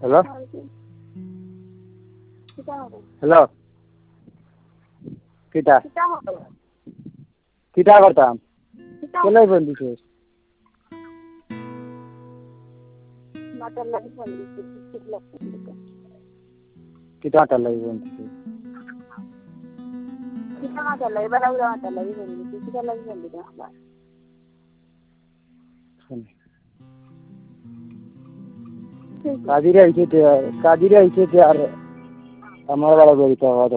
hello hello কিটা কিটা করতাম কেলাই ফোন দিছিস কিটা মাতার লাগি ফোন দিছিস কাজিরে আইছে আর আমার বাড়া বেরিতে হওয়া